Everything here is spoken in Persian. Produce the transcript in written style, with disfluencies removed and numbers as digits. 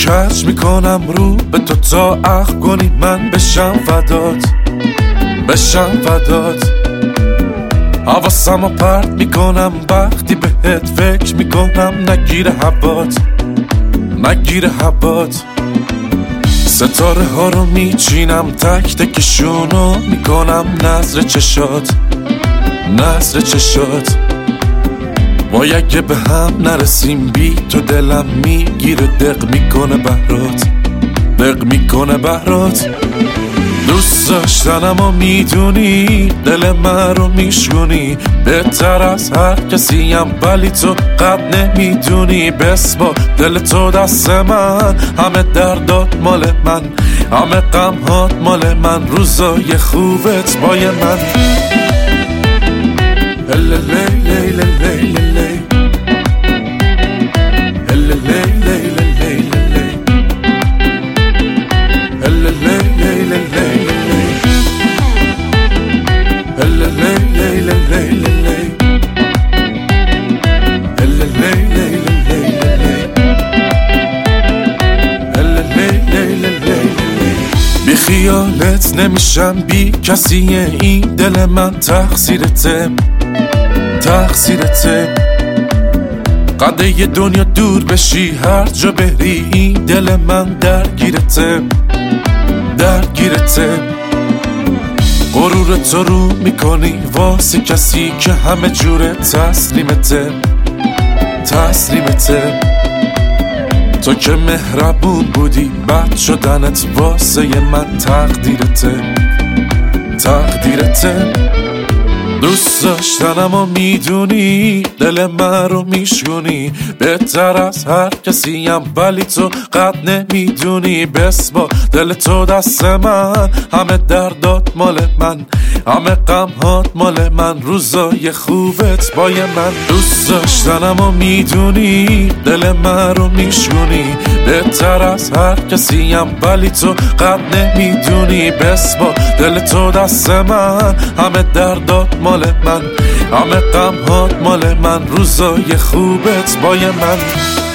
کج میکنم رو به تو تا عقل کنی من بشم فدات حواسمو پرت میکنم وقتی بهت فکر میکنم نگیر هوات ستاره ها رو میچینم تک تکشونو میکنم نظر چشات وای اگه به هم نرسیم بی تو دلم میگیره دق میکنه بهرات دوست داشتنم و میدونی دل من رو میشونی بهتر از هر کسیم ولی تو قد نمیدونی بسپار دل تو دست من همه دردات مال من همه غمهات مال من روزای خوبت بای من بی خیالت نمیشم بی کسی این دل من تقصیرته قده ی دنیا دور بشی هر جا بری این دل من درگیرته غرور تو رو میکنی واسه کسی که همه جوره تسلیمته تو که مهربون بودی بد شدنت واسه من تقدیرته دوست داشتنم و میدونی دل من رو میشونی بهتر از هر کسیم ولی تو قد نمیدونی بسپار دل تو دست من همه دردات مال من همه غمهات مال من روزای خوبت بای من دوست داشتنم و میدونی دل من رو میشونی بهتر از هر کسیم ولی تو قد نمیدونی بسپار دل تو دست من همه دردات مال من همه غمهات مال من روزای خوبت بای من